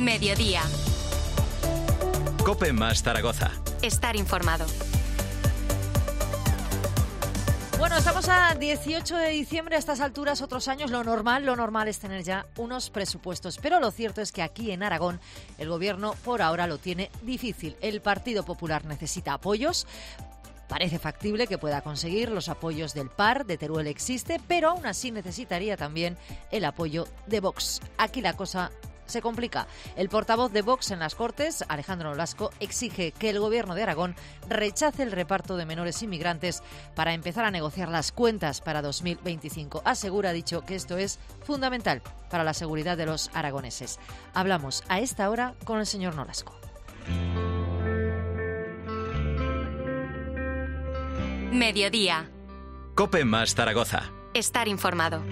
Mediodía. COPE más Zaragoza. Estar informado. Bueno, estamos a 18 de diciembre, a estas alturas, otros años, lo normal es tener ya unos presupuestos. Pero lo cierto es que aquí en Aragón el gobierno por ahora lo tiene difícil. El Partido Popular necesita apoyos. Parece factible que pueda conseguir los apoyos del PAR, de Teruel existe, pero aún así necesitaría también el apoyo de Vox. Aquí la cosa se complica. El portavoz de Vox en las Cortes, Alejandro Nolasco, exige que el gobierno de Aragón rechace el reparto de menores inmigrantes para empezar a negociar las cuentas para 2025. Asegura, ha dicho, que esto es fundamental para la seguridad de los aragoneses. Hablamos a esta hora con el señor Nolasco. Mediodía. COPE más Zaragoza. Estar informado.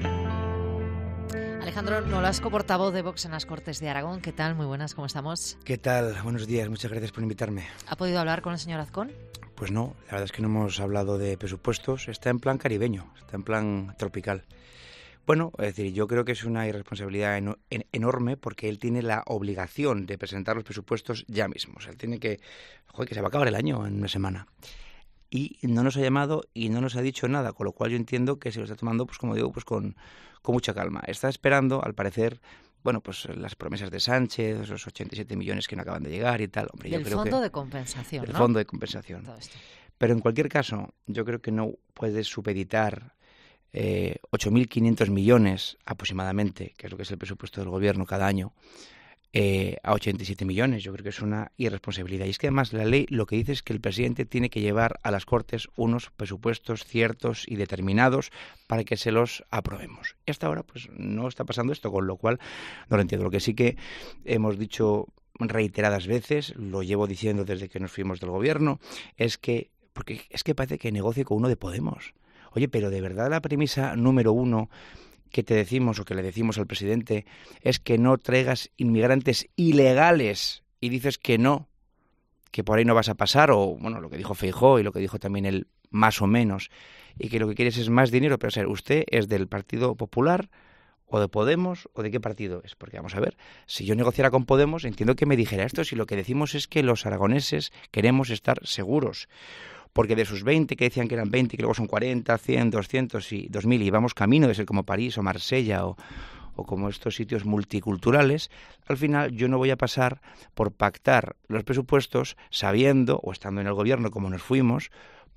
Alejandro Nolasco, portavoz de Vox en las Cortes de Aragón. ¿Qué tal? Muy buenas, ¿cómo estamos? ¿Qué tal? Buenos días, muchas gracias por invitarme. ¿Ha podido hablar con el señor Azcón? Pues no, la verdad es que no hemos hablado de presupuestos. Está en plan caribeño, está en plan tropical. Bueno, es decir, yo creo que es una irresponsabilidad enorme porque él tiene la obligación de presentar los presupuestos ya mismo. O sea, él tiene que se va a acabar el año en una semana. Y no nos ha llamado y no nos ha dicho nada, con lo cual yo entiendo que se lo está tomando, pues como digo, pues con mucha calma. Está esperando, al parecer, bueno, pues las promesas de Sánchez, los 87 millones que no acaban de llegar y tal. Hombre, del yo creo fondo que, de compensación, del ¿no? fondo de compensación. Todo esto. Pero en cualquier caso, yo creo que no puedes supeditar 8.500 millones aproximadamente, que es lo que es el presupuesto del gobierno cada año, a 87 millones. Yo creo que es una irresponsabilidad. Y es que además la ley lo que dice es que el presidente tiene que llevar a las Cortes unos presupuestos ciertos y determinados para que se los aprobemos. Y hasta ahora pues no está pasando esto, con lo cual no lo entiendo. Lo que sí que hemos dicho reiteradas veces, lo llevo diciendo desde que nos fuimos del gobierno, porque es que parece que negocie con uno de Podemos. Oye, pero de verdad la premisa número uno que te decimos o que le decimos al presidente es que no traigas inmigrantes ilegales y dices que no, que por ahí no vas a pasar, o bueno, lo que dijo Feijóo y lo que dijo también él más o menos, y que lo que quieres es más dinero, pero o sea, ¿usted es del Partido Popular o de Podemos o de qué partido es? Porque vamos a ver, si yo negociara con Podemos entiendo que me dijera esto, si lo que decimos es que los aragoneses queremos estar seguros. Porque de sus 20, que decían que eran 20, que luego son 40, 100, 200 y 2.000, y vamos camino de ser como París o Marsella o como estos sitios multiculturales, al final yo no voy a pasar por pactar los presupuestos sabiendo, o estando en el gobierno como nos fuimos,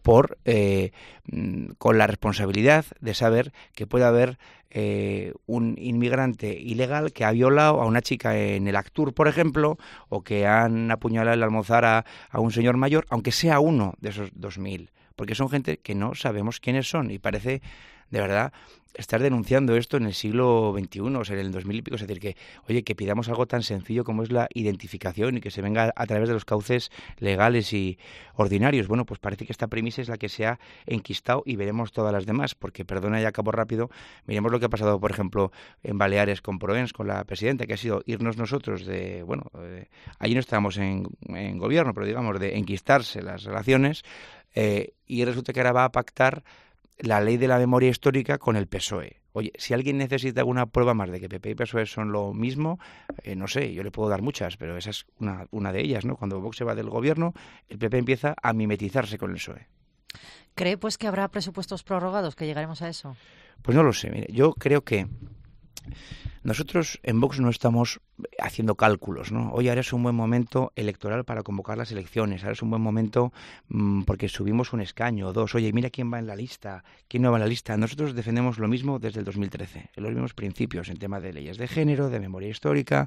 con la responsabilidad de saber que puede haber un inmigrante ilegal que ha violado a una chica en el Actur, por ejemplo, o que han apuñalado el almozar a un señor mayor, aunque sea uno de esos 2.000, porque son gente que no sabemos quiénes son y parece, de verdad, estar denunciando esto en el siglo XXI, o sea, en el 2000 y pico. Es decir, que, oye, que pidamos algo tan sencillo como es la identificación y que se venga a través de los cauces legales y ordinarios. Bueno, pues parece que esta premisa es la que se ha enquistado y veremos todas las demás, porque, perdona, ya acabo rápido, miremos lo que ha pasado, por ejemplo, en Baleares con Proens, con la presidenta, que ha sido irnos nosotros allí no estábamos en gobierno, pero digamos, de enquistarse las relaciones, y resulta que ahora va a pactar la ley de la memoria histórica con el PSOE. Oye, si alguien necesita alguna prueba más de que PP y PSOE son lo mismo, no sé, yo le puedo dar muchas, pero esa es una de ellas, ¿no? Cuando Vox se va del gobierno, el PP empieza a mimetizarse con el PSOE. ¿Cree pues que habrá presupuestos prorrogados, que llegaremos a eso? Pues no lo sé, mire, yo creo que nosotros en Vox no estamos haciendo cálculos, ¿no? Oye, ahora es un buen momento electoral para convocar las elecciones, ahora es un buen momento porque subimos un escaño o dos. Oye, mira quién va en la lista, quién no va en la lista. Nosotros defendemos lo mismo desde el 2013, los mismos principios en tema de leyes de género, de memoria histórica,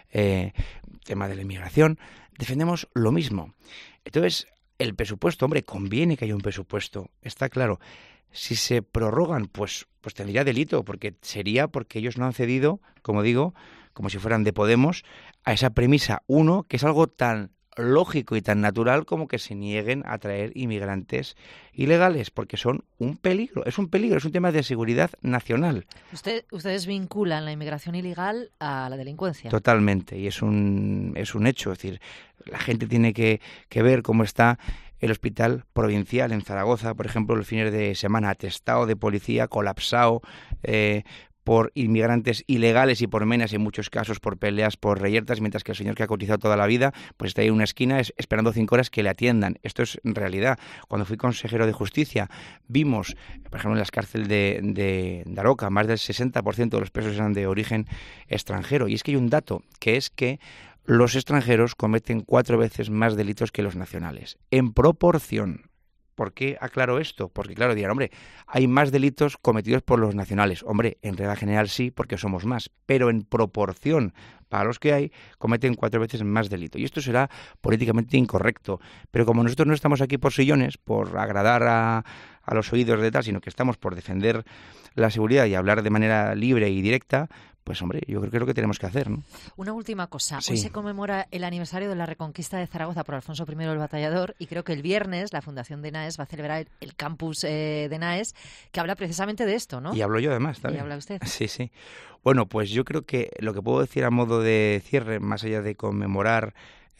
tema de la inmigración. Defendemos lo mismo. Entonces, el presupuesto, hombre, conviene que haya un presupuesto, está claro. Si se prorrogan, pues tendría delito, porque ellos no han cedido, como digo, como si fueran de Podemos, a esa premisa uno, que es algo tan lógico y tan natural como que se nieguen a traer inmigrantes ilegales, porque son un peligro, es un tema de seguridad nacional. Ustedes vinculan la inmigración ilegal a la delincuencia. Totalmente, y es un hecho, es decir, la gente tiene que ver cómo está el hospital provincial en Zaragoza, por ejemplo, los fines de semana, atestado de policía, colapsado por inmigrantes ilegales y por menas, en muchos casos por peleas, por reyertas, mientras que el señor que ha cotizado toda la vida pues está ahí en una esquina esperando 5 horas que le atiendan. Esto es realidad. Cuando fui consejero de Justicia vimos, por ejemplo, en las cárceles de Daroca, más del 60% de los presos eran de origen extranjero. Y es que hay un dato, que es que los extranjeros cometen 4 veces más delitos que los nacionales, en proporción. ¿Por qué aclaro esto? Porque, claro, dirán, hombre, hay más delitos cometidos por los nacionales. Hombre, en regla general sí, porque somos más, pero en proporción para los que hay, cometen 4 veces más delito. Y esto será políticamente incorrecto. Pero como nosotros no estamos aquí por sillones, por agradar a los oídos de tal, sino que estamos por defender la seguridad y hablar de manera libre y directa, pues hombre, yo creo que es lo que tenemos que hacer, ¿no? Una última cosa. Sí. Hoy se conmemora el aniversario de la reconquista de Zaragoza por Alfonso I el Batallador, y creo que el viernes la Fundación de Naes va a celebrar el campus de Naes, que habla precisamente de esto, ¿no? Y hablo yo además, ¿Y también. habla usted? Sí, sí. Bueno, pues yo creo que lo que puedo decir a modo de cierre, más allá de conmemorar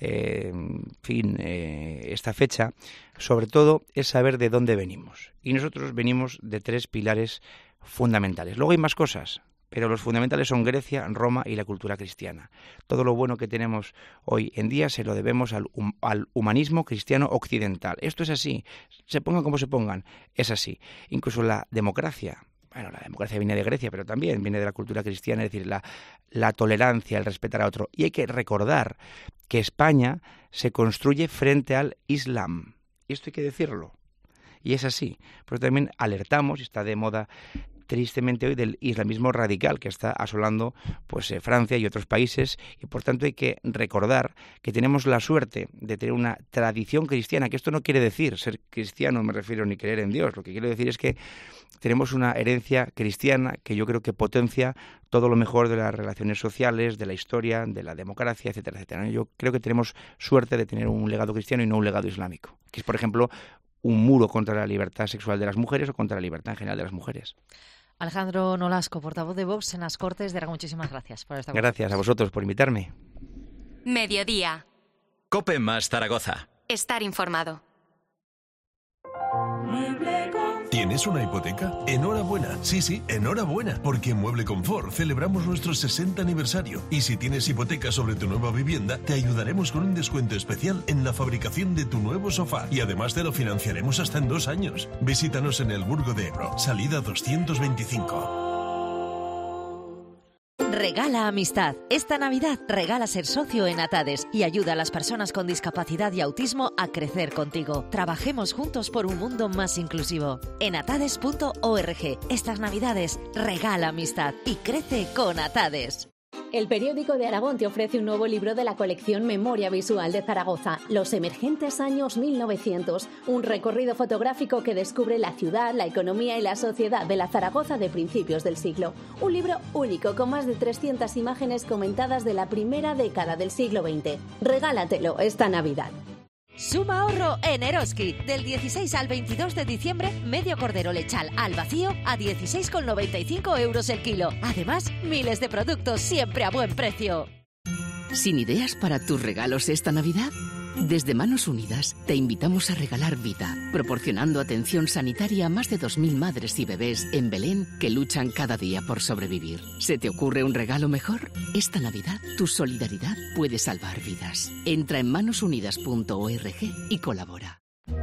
esta fecha, sobre todo es saber de dónde venimos. Y nosotros venimos de 3 pilares fundamentales. Luego hay más cosas, pero los fundamentales son Grecia, Roma y la cultura cristiana. Todo lo bueno que tenemos hoy en día se lo debemos al humanismo cristiano occidental. Esto es así, se pongan como se pongan, es así. Incluso la democracia. Bueno, la democracia viene de Grecia, pero también viene de la cultura cristiana, es decir, la tolerancia, el respetar a otro. Y hay que recordar que España se construye frente al Islam. Y esto hay que decirlo. Y es así. Pero también alertamos, y está de moda tristemente hoy, del islamismo radical que está asolando pues Francia y otros países, y por tanto hay que recordar que tenemos la suerte de tener una tradición cristiana, que esto no quiere decir ser cristiano, me refiero, ni creer en Dios. Lo que quiero decir es que tenemos una herencia cristiana que yo creo que potencia todo lo mejor de las relaciones sociales, de la historia, de la democracia, etcétera, etcétera. Yo creo que tenemos suerte de tener un legado cristiano y no un legado islámico, que es, por ejemplo, un muro contra la libertad sexual de las mujeres o contra la libertad en general de las mujeres. Alejandro Nolasco, portavoz de Vox en las Cortes de Aragón, muchísimas gracias por esta conversación. Gracias a vosotros por invitarme. Mediodía. COPE más Zaragoza. Estar informado. ¿Tienes una hipoteca? ¡Enhorabuena! Sí, enhorabuena, porque en Mueble Confort celebramos nuestro 60 aniversario. Y si tienes hipoteca sobre tu nueva vivienda, te ayudaremos con un descuento especial en la fabricación de tu nuevo sofá. Y además te lo financiaremos hasta en 2 años. Visítanos en el Burgo de Ebro, salida 225. Regala amistad. Esta Navidad regala ser socio en Atades y ayuda a las personas con discapacidad y autismo a crecer contigo. Trabajemos juntos por un mundo más inclusivo. En atades.org. Estas Navidades regala amistad y crece con Atades. El Periódico de Aragón te ofrece un nuevo libro de la colección Memoria Visual de Zaragoza, Los emergentes años 1900, un recorrido fotográfico que descubre la ciudad, la economía y la sociedad de la Zaragoza de principios del siglo. Un libro único con más de 300 imágenes comentadas de la primera década del siglo XX. Regálatelo esta Navidad. Suma ahorro en Eroski. Del 16 al 22 de diciembre, medio cordero lechal al vacío a 16,95 euros el kilo. Además, miles de productos siempre a buen precio. ¿Sin ideas para tus regalos esta Navidad? Desde Manos Unidas te invitamos a regalar vida, proporcionando atención sanitaria a más de 2.000 madres y bebés en Belén que luchan cada día por sobrevivir. ¿Se te ocurre un regalo mejor? Esta Navidad, tu solidaridad puede salvar vidas. Entra en manosunidas.org y colabora.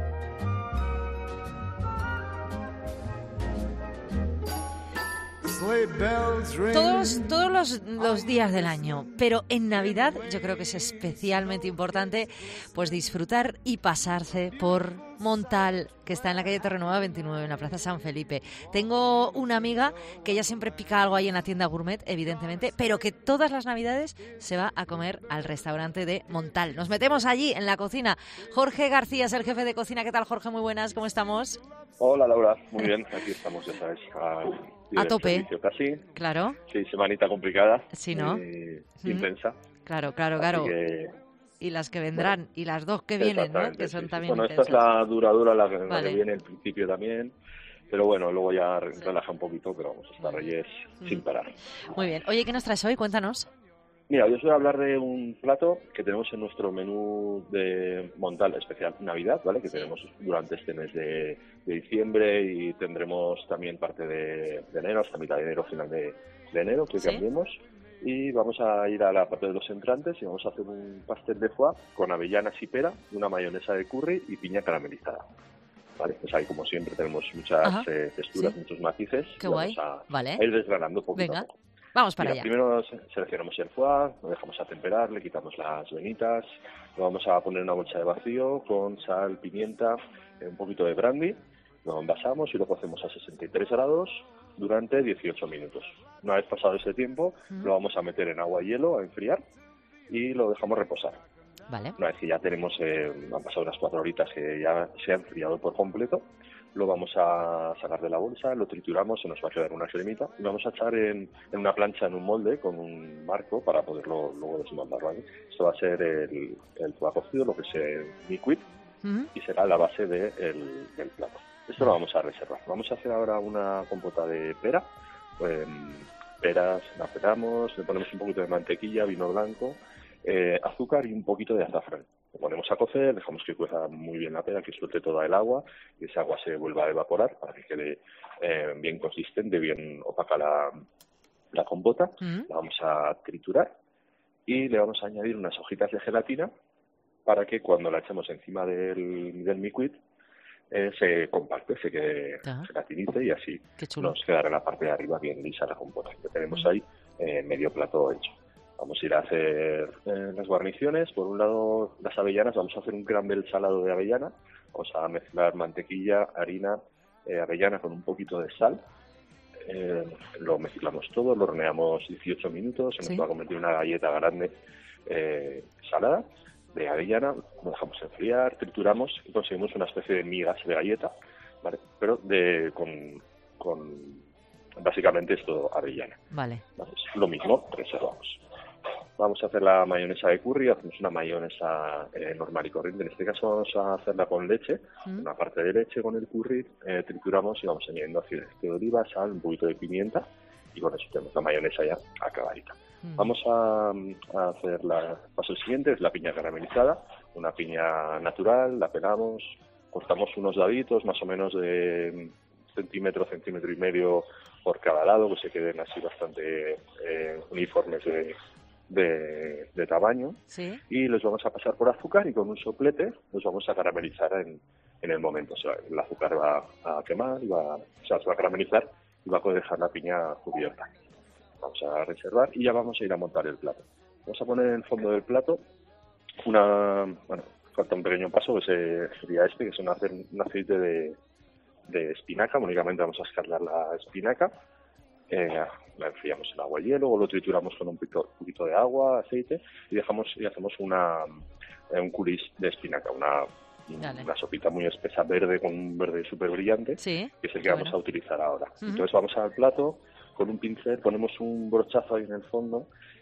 Todos los días del año, pero en Navidad yo creo que es especialmente importante pues disfrutar y pasarse por Montal, que está en la calle Torrenueva 29, en la Plaza San Felipe. Tengo una amiga que ella siempre pica algo ahí en la tienda gourmet, evidentemente, pero que todas las Navidades se va a comer al restaurante de Montal. Nos metemos allí en la cocina. Jorge García es el jefe de cocina. ¿Qué tal, Jorge? Muy buenas, ¿cómo estamos? Hola, Laura. Muy bien, aquí estamos, ya sabes. A tope. Casi. Claro. Sí, semanita complicada. Sí, ¿no? Intensa. Claro. Que, y las que vendrán, y las 2 que vienen, ¿no? Que son también Bueno, intensas. esta es la duradura, la Vale. que viene al principio también. Pero bueno, luego ya relaja un poquito, pero vamos, hasta Reyes sin parar. Muy bien. Oye, ¿qué nos traes hoy? Cuéntanos. Mira, yo os voy a hablar de un plato que tenemos en nuestro menú de Montal especial Navidad, ¿vale? Que tenemos durante este mes de diciembre y tendremos también parte de enero, hasta mitad de enero, final de enero, que cambiemos. Y vamos a ir a la parte de los entrantes y vamos a hacer un pastel de foie con avellanas y pera, una mayonesa de curry y piña caramelizada. Vale, pues ahí como siempre tenemos muchas texturas, muchos matices. Qué guay. Vamos Vale. a ir desgranando poquito a poco. Vamos para allá. Primero seleccionamos el foie, lo dejamos a temperar, le quitamos las venitas, lo vamos a poner en una bolsa de vacío con sal, pimienta, un poquito de brandy, lo envasamos y lo cocemos a 63 grados durante 18 minutos. Una vez pasado ese tiempo, lo vamos a meter en agua y hielo a enfriar y lo dejamos reposar. Vale. Una vez que ya tenemos, han pasado unas 4 horitas que ya se ha enfriado por completo, lo vamos a sacar de la bolsa, lo trituramos, se nos va a quedar una cremita y lo vamos a echar en una plancha, en un molde con un marco para poderlo luego desmoldar, ¿vale? Esto va a ser el foie cocido, lo que es el mi-cuit, y será la base del plato. Esto lo vamos a reservar. Vamos a hacer ahora una compota de pera. Peras, la pelamos, le ponemos un poquito de mantequilla, vino blanco, azúcar y un poquito de azafrán. Lo ponemos a cocer, dejamos que cueza muy bien la pera, que suelte toda el agua y esa agua se vuelva a evaporar para que quede bien consistente, bien opaca la compota. La vamos a triturar y le vamos a añadir unas hojitas de gelatina para que cuando la echemos encima del mi-cuit se compacte, se quede gelatinice y así nos quedará en la parte de arriba bien lisa la compota. Que tenemos ahí medio plato hecho. Vamos a ir a hacer las guarniciones. Por un lado, las avellanas. Vamos a hacer un crumble salado de avellana. Vamos a mezclar mantequilla, harina, avellana con un poquito de sal. Lo mezclamos todo, lo horneamos 18 minutos. Se nos va a convertir en una galleta grande salada de avellana. Lo dejamos enfriar, trituramos y conseguimos una especie de migas de galleta, ¿vale? Pero con básicamente esto avellana. Vale. Es lo mismo, reservamos. Vamos a hacer la mayonesa de curry, hacemos una mayonesa normal y corriente. En este caso vamos a hacerla con leche, una parte de leche con el curry, trituramos y vamos añadiendo aceite de oliva, sal, un poquito de pimienta y con eso tenemos la mayonesa ya acabadita. Vamos a hacer el paso siguiente, es la piña caramelizada, una piña natural, la pelamos, cortamos unos daditos más o menos de centímetro y medio por cada lado, que se queden así bastante uniformes de tamaño, y los vamos a pasar por azúcar y con un soplete los vamos a caramelizar en el momento. O sea, el azúcar va a quemar, se va a caramelizar y va a poder dejar la piña cubierta. Vamos a reservar y ya vamos a ir a montar el plato. Vamos a poner en el fondo del plato falta un pequeño paso, que sería que es hacer un aceite de espinaca. Únicamente vamos a escarlar la espinaca, la enfriamos en agua y hielo, o lo trituramos con un poquito de agua, aceite, y hacemos un coulis de espinaca, una sopita muy espesa verde con un verde súper brillante, que es el que vamos a utilizar ahora. Entonces vamos al plato, con un pincel ponemos un brochazo ahí en el fondo,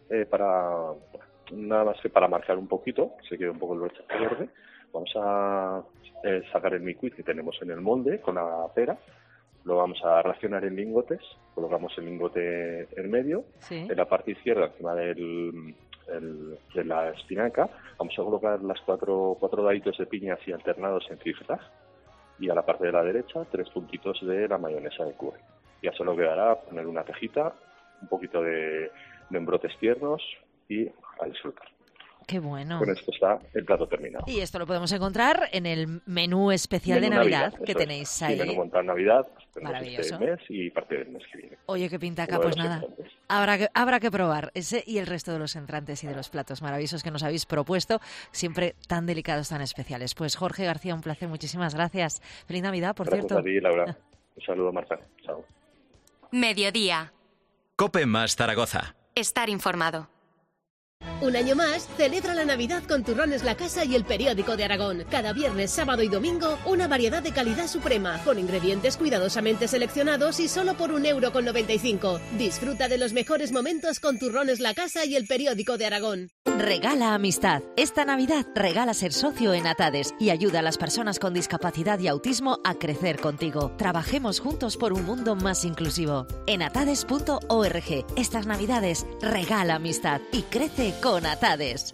nada más que para marcar un poquito, que se quede un poco el brochazo verde. Vamos a sacar el mi-cuit que tenemos en el molde con la pera, lo vamos a racionar en lingotes, colocamos el lingote en medio, en la parte izquierda encima de la espinaca, vamos a colocar las cuatro daditos de piña así alternados en zigzag, y a la parte de la derecha 3 puntitos de la mayonesa de curry. Ya solo quedará poner una tejita, un poquito de embrotes tiernos y a disfrutar. ¡Qué bueno! Con esto está el plato terminado. Y esto lo podemos encontrar en el menú especial de Navidad que tenéis ahí. Sí, menú montado Navidad, maravilloso, este mes y parte del mes que viene. Oye, qué pintaca, pues nada. Habrá que probar ese y el resto de los entrantes y de los platos maravillosos que nos habéis propuesto, siempre tan delicados, tan especiales. Pues Jorge García, un placer, muchísimas gracias. Feliz Navidad, por cierto. Gracias a ti, Laura. Un saludo, Marta. Chao. Mediodía. COPE más Zaragoza. Estar informado. Un año más, celebra la Navidad con Turrones La Casa y El Periódico de Aragón. Cada viernes, sábado y domingo, una variedad de calidad suprema, con ingredientes cuidadosamente seleccionados y solo por €1,95. Disfruta de los mejores momentos con Turrones La Casa y El Periódico de Aragón. Regala amistad. Esta Navidad regala ser socio en Atades y ayuda a las personas con discapacidad y autismo a crecer contigo. Trabajemos juntos por un mundo más inclusivo. En atades.org. Estas Navidades regala amistad y crece con Atades.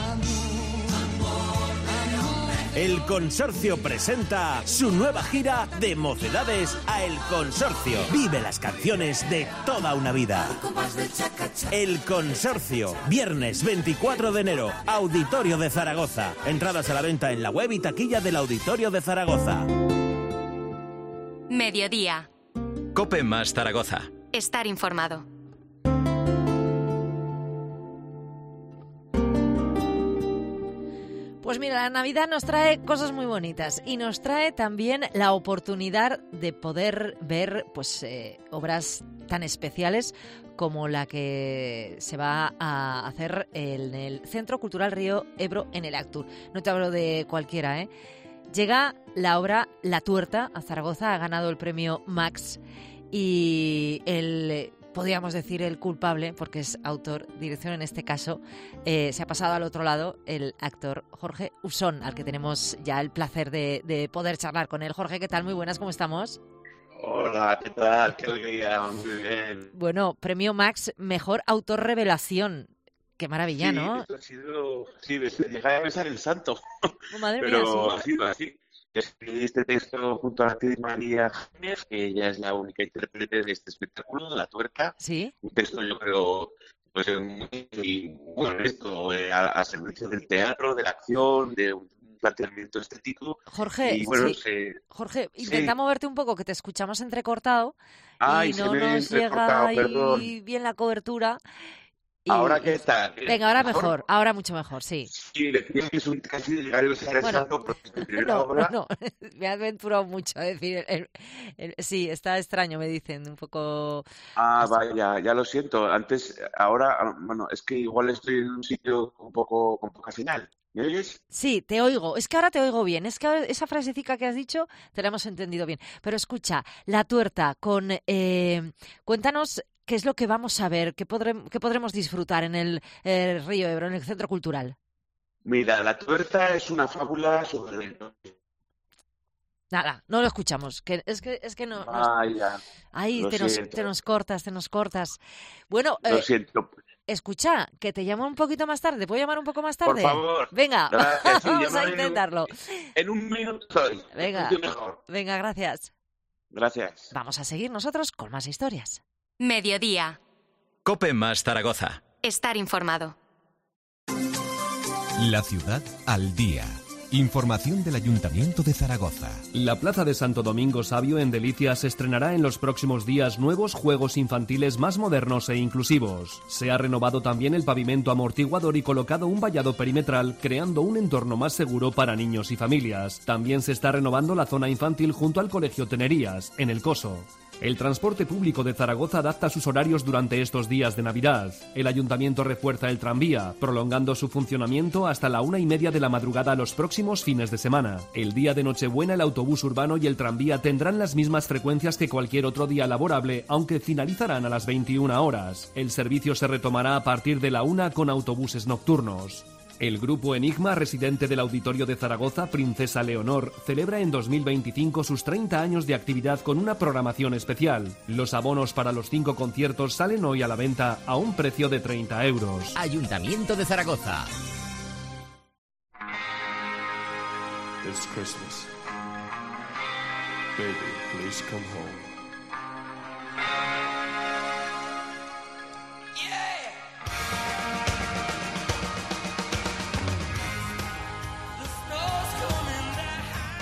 El Consorcio presenta su nueva gira de Mocedades a El Consorcio. Vive las canciones de toda una vida. El Consorcio, viernes 24 de enero, Auditorio de Zaragoza. Entradas a la venta en la web y taquilla del Auditorio de Zaragoza. Mediodía. Cope más Zaragoza. Estar informado. Pues mira, la Navidad nos trae cosas muy bonitas y nos trae también la oportunidad de poder ver obras tan especiales como la que se va a hacer en el Centro Cultural Río Ebro en el Actur. No te hablo de cualquiera, ¿eh? Llega la obra La Tuerta a Zaragoza, ha ganado el premio Max y podríamos decir el culpable, porque es autor, dirección en este caso, se ha pasado al otro lado el actor Jorge Usón, al que tenemos ya el placer de poder charlar con él. Jorge, ¿qué tal? Muy buenas, ¿cómo estamos? Hola, ¿qué tal? Qué alegría, muy bien. Bueno, premio Max, mejor autor revelación. Qué maravilla, sí, ¿no? Esto ha sido, sí, llegar a besar el santo. Oh, madre pero mía, ha sido así. Escribí este texto junto a la actriz María Jiménez, que ella es la única intérprete de este espectáculo, La Tuerta. Sí. Un texto, yo creo, pues muy honesto, a servicio del teatro, de la acción, de un planteamiento estético. Jorge, y, bueno, sí. Jorge, intenta moverte un poco, que te escuchamos entrecortado y no nos llega ahí bien la cobertura. ¿Ahora qué tal? Venga, ahora mejor, ahora mucho mejor, sí. Sí, le pido que es un casi llegar a besar el santo, porque es mi primera obra. No, me ha aventurado mucho a decir, sí, está extraño, me dicen, un poco... Vaya, ya lo siento. Ahora, bueno, es que igual estoy en un sitio un poco con poca señal. ¿Me oyes? Sí, te oigo. Es que ahora te oigo bien. Es que esa frasecita que has dicho te la hemos entendido bien. Pero escucha, La Tuerta, cuéntanos qué es lo que vamos a ver, qué podremos disfrutar en el Río Ebro, en el Centro Cultural. Mira, La Tuerta es una fábula sobre... Nada, no lo escuchamos. Es que no... Ya. Ahí te nos cortas. Bueno, lo siento. Escucha, que te llamo un poquito más tarde. ¿Te puedo llamar un poco más tarde? Por favor. Venga, gracias, sí, vamos a intentarlo. En un minuto estoy. Venga, mejor. Venga, gracias. Gracias. Vamos a seguir nosotros con más historias. Mediodía. Cope más Zaragoza. Estar informado. La ciudad al día. Información del Ayuntamiento de Zaragoza. La Plaza de Santo Domingo Sabio en Delicias estrenará en los próximos días nuevos juegos infantiles más modernos e inclusivos. Se ha renovado también el pavimento amortiguador y colocado un vallado perimetral, creando un entorno más seguro para niños y familias. También se está renovando la zona infantil junto al Colegio Tenerías, en El Coso. El transporte público de Zaragoza adapta sus horarios durante estos días de Navidad. El Ayuntamiento refuerza el tranvía, prolongando su funcionamiento hasta la 1:30 de la madrugada los próximos fines de semana. El día de Nochebuena el autobús urbano y el tranvía tendrán las mismas frecuencias que cualquier otro día laborable, aunque finalizarán a las 21 horas. El servicio se retomará a partir de la 1 con autobuses nocturnos. El grupo Enigma, residente del Auditorio de Zaragoza, Princesa Leonor, celebra en 2025 sus 30 años de actividad con una programación especial. Los abonos para los 5 conciertos salen hoy a la venta a un precio de 30 euros. Ayuntamiento de Zaragoza. It's Christmas. Baby, please come home.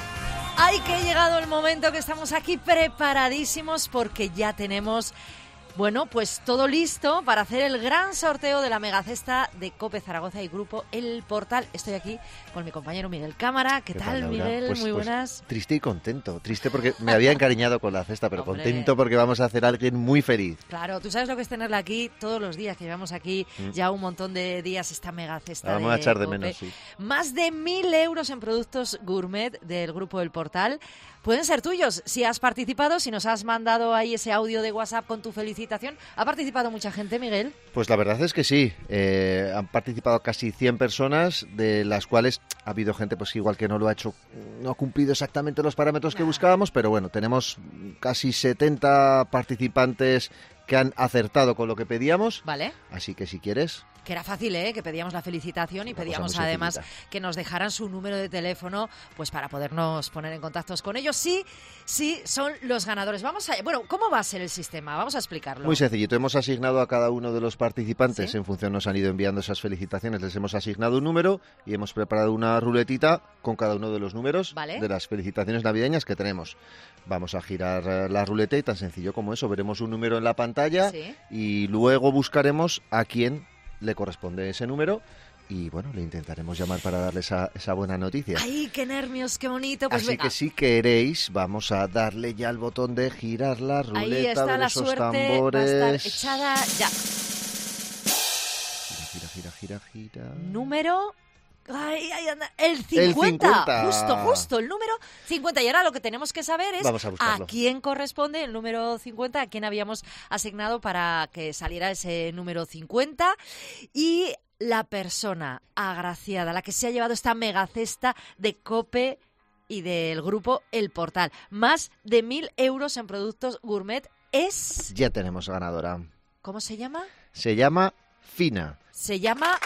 ¡Ay, que ha llegado el momento, que estamos aquí preparadísimos porque ya tenemos Bueno, pues todo listo para hacer el gran sorteo de la megacesta de COPE Zaragoza y Grupo El Portal. Estoy aquí con mi compañero Miguel Cámara. ¿Qué tal, Laura? Miguel? Pues, muy buenas. Triste y contento. Triste porque me había encariñado con la cesta, pero contento porque vamos a hacer a alguien muy feliz. Claro, tú sabes lo que es tenerla aquí todos los días, que llevamos aquí ya un montón de días esta megacesta. Vamos a echar de COPE. menos, sí. Más de 1.000 euros en productos gourmet del Grupo El Portal. Pueden ser tuyos si has participado, si nos has mandado ahí ese audio de WhatsApp con tu felicitación. ¿Ha participado mucha gente, Miguel? Pues la verdad es que sí. Han participado casi 100 personas, de las cuales ha habido gente pues igual que no lo ha hecho, no ha cumplido exactamente los parámetros que buscábamos, pero bueno, tenemos casi 70 participantes que han acertado con lo que pedíamos. Vale. Así que si quieres... Que era fácil, que pedíamos la felicitación y pedíamos además que nos dejaran su número de teléfono pues para podernos poner en contacto con ellos. Sí, son los ganadores. Bueno, ¿cómo va a ser el sistema? Vamos a explicarlo. Muy sencillito. Hemos asignado a cada uno de los participantes, en función nos han ido enviando esas felicitaciones, les hemos asignado un número y hemos preparado una ruletita con cada uno de los números de las felicitaciones navideñas que tenemos. Vamos a girar la ruleta y tan sencillo como eso, veremos un número en la pantalla y luego buscaremos a quién le corresponde ese número y bueno, le intentaremos llamar para darle esa buena noticia. ¡Ay, qué nervios, qué bonito! Pues así venga. que si queréis, vamos a darle ya al botón de girar la ruleta. Ahí está de la esos suerte, tambores. va a estar echada ya. Gira. Número... Ay, anda. El 50. Justo, el número 50. Y ahora lo que tenemos que saber es a quién corresponde el número 50, a quién habíamos asignado para que saliera ese número 50. Y la persona agraciada, la que se ha llevado esta megacesta de COPE y del Grupo El Portal. Más de 1.000 euros en productos gourmet es... Ya tenemos ganadora. ¿Cómo se llama? Se llama Fina. Se llama...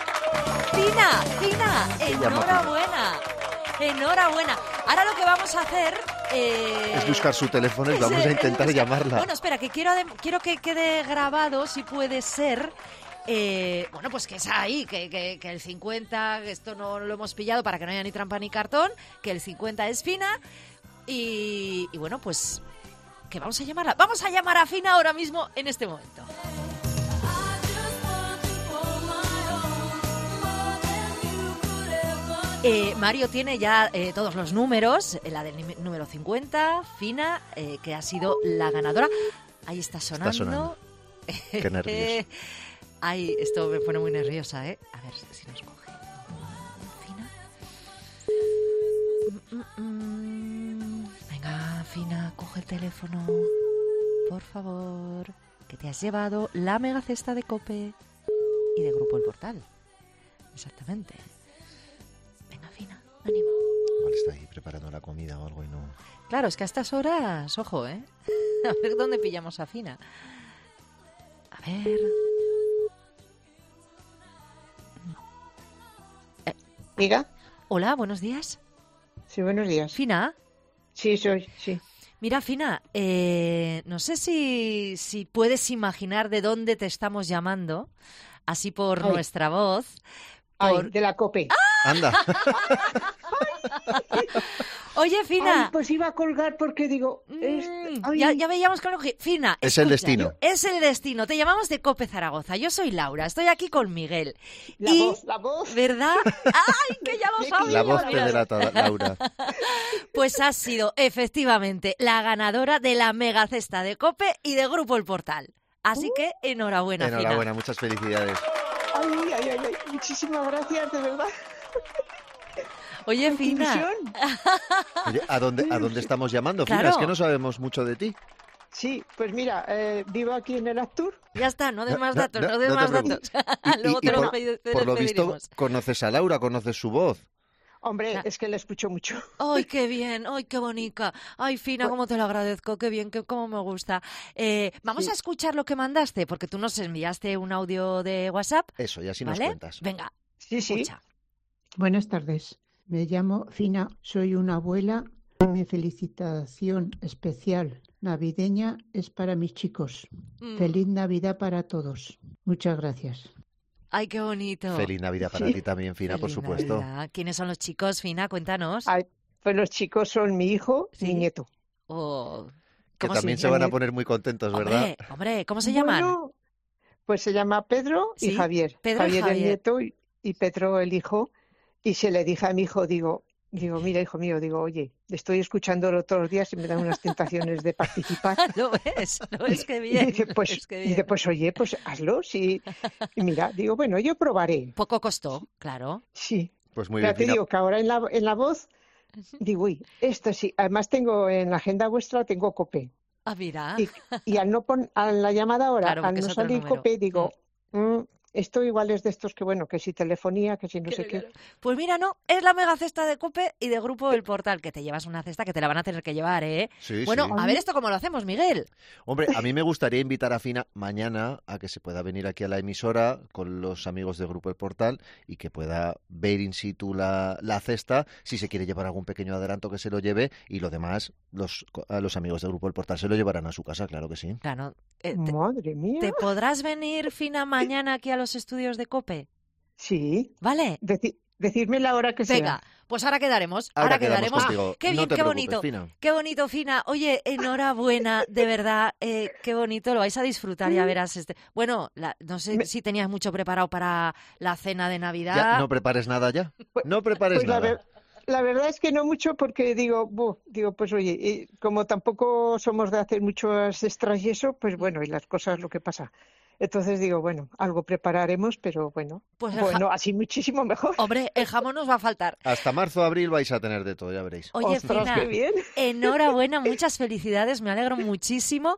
Fina, enhorabuena. Ahora lo que vamos a hacer es buscar su teléfono y vamos a intentar llamarla. Bueno, espera, que quiero que quede grabado, si puede ser. Bueno, pues que es ahí, que el 50, esto no lo hemos pillado para que no haya ni trampa ni cartón, que el 50 es Fina y bueno, pues que vamos a llamarla. Vamos a llamar a Fina ahora mismo en este momento. Mario tiene ya todos los números, la del número 50, Fina, que ha sido la ganadora. Ahí está sonando. Qué nervios. Ay, esto me pone muy nerviosa, A ver si nos coge. Fina. Venga, Fina, coge el teléfono. Por favor, que te has llevado la megacesta de COPE y de Grupo El Portal. Exactamente. Ánimo. Igual está ahí preparando la comida o algo y no... Claro, es que a estas horas, ojo, A ver dónde pillamos a Fina. A ver... Diga. Hola, buenos días. Sí, buenos días. ¿Fina? Sí, sí. Mira, Fina, no sé si puedes imaginar de dónde te estamos llamando, así por nuestra voz. De la COPE. ¡Ah! Anda. Oye, Fina. Ay, pues iba a colgar porque digo... Ya veíamos con lo que... Fina, es el destino. Es el destino. Te llamamos de COPE Zaragoza. Yo soy Laura. Estoy aquí con Miguel. La voz. ¿Verdad? ¡Ay, que ya lo sabía! La voz te delata, Laura. Pues has sido, efectivamente, la ganadora de la megacesta de COPE y de Grupo El Portal. Así que, enhorabuena, Enhorabuena, Fina. Muchas felicidades. Ay. Muchísimas gracias, de verdad. Oye, Fina. Oye, ¿a dónde estamos llamando, Fina? Claro. Es que no sabemos mucho de ti. Sí, pues mira, vivo aquí en el Actur. Ya está, no des más datos, no des más datos. Luego te lo por lo visto, conoces a Laura, conoces su voz. Hombre, es que la escucho mucho. ¡Ay, qué bien! ¡Ay, qué bonita! ¡Ay, Fina, cómo te lo agradezco! ¡Qué bien! ¡Cómo me gusta! Vamos a escuchar lo que mandaste, porque tú nos enviaste un audio de WhatsApp. Eso, y así ¿vale? nos cuentas. Venga, sí. escucha. Buenas tardes. Me llamo Fina, soy una abuela. Mi felicitación especial navideña es para mis chicos. Feliz Navidad para todos. Muchas gracias. ¡Ay, qué bonito! Feliz Navidad para ti también, Fina, por supuesto. Navidad. ¿Quiénes son los chicos, Fina? Cuéntanos. Pues los chicos son mi hijo y mi nieto. Oh. Que también se van a poner muy contentos, ¿verdad? Hombre, ¿cómo se llaman? Bueno, pues se llama Pedro y Javier. Javier el nieto y Pedro el hijo. Y se le dije a mi hijo, digo, mira, hijo mío, oye, estoy escuchándolo todos los días y me dan unas tentaciones de participar. ¿Lo ves? Qué bien. Y dice, pues oye, pues hazlo, sí. Y mira, digo, bueno, yo probaré. Poco costó, claro. Sí. Pues muy bien. Te digo que ahora en la voz, digo, uy, esto sí. Además tengo en la agenda vuestra, tengo COPE. Ah, mira. Y al no a la llamada ahora, claro, al no salir COPE, digo, esto igual es de estos que, bueno, que si telefonía, que si no sé qué. Pues mira, no, es la mega cesta de COPE y de Grupo El Portal, que te llevas una cesta que te la van a tener que llevar, ¿eh? Sí, bueno, sí. A ver esto cómo lo hacemos, Miguel. Hombre, a mí me gustaría invitar a Fina mañana a que se pueda venir aquí a la emisora con los amigos de Grupo El Portal y que pueda ver in situ la cesta, si se quiere llevar algún pequeño adelanto que se lo lleve, y lo demás, los amigos de Grupo El Portal se lo llevarán a su casa, claro que sí. Claro. Madre mía. ¿Te podrás venir, Fina, mañana aquí a los estudios de COPE? Sí. ¿Vale? Decidme la hora que sea. Venga, pues ahora quedaremos. Ahora quedamos contigo. Qué bien, no te qué preocupes, bonito. Fina. Qué bonito, Fina. Oye, enhorabuena, de verdad, qué bonito, lo vais a disfrutar, ya verás. Bueno, no sé si tenías mucho preparado para la cena de Navidad. Ya, no prepares nada ya. No prepares nada. La verdad es que no mucho, porque digo, pues oye, como tampoco somos de hacer muchos extras y eso, pues bueno, y las cosas lo que pasa. Entonces digo, bueno, algo prepararemos, pero bueno, así muchísimo mejor. Hombre, el jamón nos va a faltar. Hasta marzo, abril vais a tener de todo, ya veréis. Oye, ostras, Fina, qué bien. Enhorabuena, muchas felicidades, me alegro muchísimo.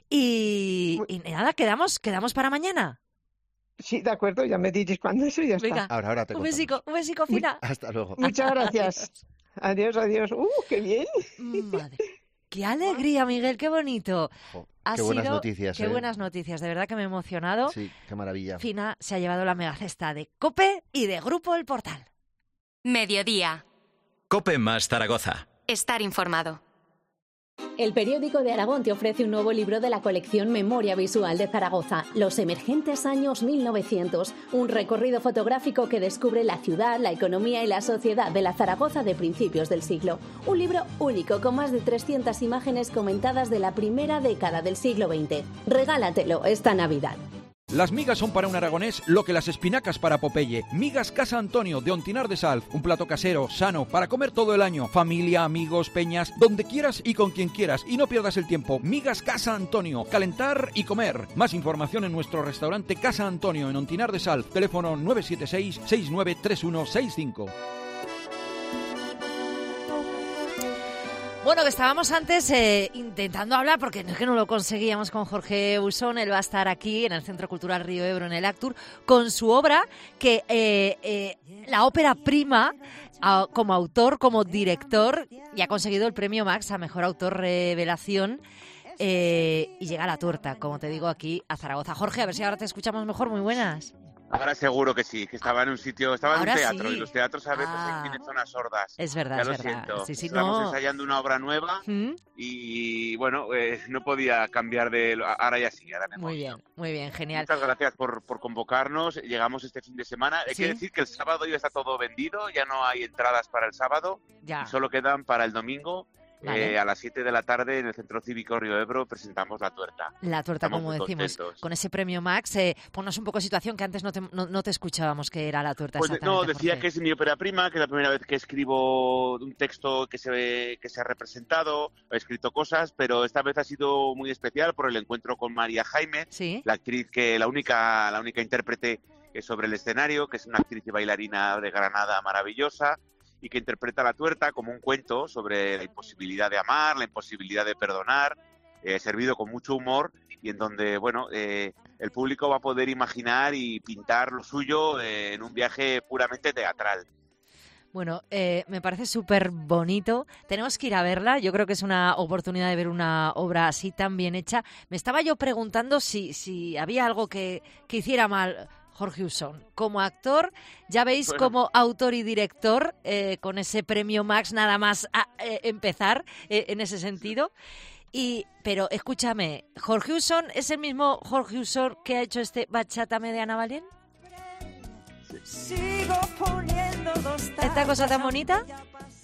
Y nada, quedamos para mañana. Sí, de acuerdo, ya me diréis cuándo eso y ya Venga, está. Ahora te contamos. Un besico, Fina. Hasta luego. Muchas gracias. Adiós. Qué bien. Madre. Qué alegría, Miguel, qué bonito. Qué buenas noticias. Qué buenas noticias, de verdad que me he emocionado. Sí, qué maravilla. Fina se ha llevado la megacesta de COPE y de Grupo El Portal. Mediodía. COPE más Zaragoza. Estar informado. El periódico de Aragón te ofrece un nuevo libro de la colección Memoria Visual de Zaragoza, Los emergentes años 1900, un recorrido fotográfico que descubre la ciudad, la economía y la sociedad de la Zaragoza de principios del siglo. Un libro único con más de 300 imágenes comentadas de la primera década del siglo XX. Regálatelo esta Navidad. Las migas son para un aragonés lo que las espinacas para Popeye. Migas Casa Antonio de Ontinar de Salv. Un plato casero, sano, para comer todo el año. Familia, amigos, peñas, donde quieras y con quien quieras. Y no pierdas el tiempo. Migas Casa Antonio. Calentar y comer. Más información en nuestro restaurante Casa Antonio en Ontinar de Salv. Teléfono 976-693165. Bueno, que estábamos antes intentando hablar, porque no es que no lo conseguíamos con Jorge Usón. Él va a estar aquí en el Centro Cultural Río Ebro, en el Actur, con su obra, que la ópera prima como autor, como director, y ha conseguido el premio Max a Mejor Autor Revelación. Y llega La Tuerta, como te digo, aquí a Zaragoza. Jorge, a ver si ahora te escuchamos mejor. Muy buenas. Ahora seguro que sí, que estaba en un sitio, estaba en un teatro, sí. Y los teatros a veces tienen zonas sordas. Es verdad, ya es lo verdad. siento. Sí, Estamos ensayando una obra nueva y bueno, no podía cambiar de... Ahora ya sí, ahora me emociono. Muy bien, genial. Muchas gracias por convocarnos. Llegamos este fin de semana. Hay que decir que el sábado ya está todo vendido, ya no hay entradas para el sábado, y solo quedan para el domingo. Vale. A las 7 de la tarde en el Centro Cívico Río Ebro presentamos La Tuerta. La Tuerta, estamos como decimos, contentos. Con ese premio Max. Ponnos un poco situación, que antes no te escuchábamos que era La Tuerta. Pues no, decía que es mi ópera prima, que es la primera vez que escribo un texto que se ha representado, he escrito cosas, pero esta vez ha sido muy especial por el encuentro con María Jaime, la actriz la única intérprete sobre el escenario, que es una actriz y bailarina de Granada maravillosa, y que interpreta La Tuerta como un cuento sobre la imposibilidad de amar, la imposibilidad de perdonar, servido con mucho humor, y en donde, bueno, el público va a poder imaginar y pintar lo suyo en un viaje puramente teatral. Bueno, me parece súper bonito. Tenemos que ir a verla. Yo creo que es una oportunidad de ver una obra así tan bien hecha. Me estaba yo preguntando si había algo que hiciera mal Jorge Usón. Como actor, ya veis, como autor y director, con ese premio Max, nada más a empezar en ese sentido. Pero escúchame, ¿Jorge Usón es el mismo Jorge Usón que ha hecho este Bachátame de Ana Valén? Sigo poniendo ¿Esta cosa tan bonita?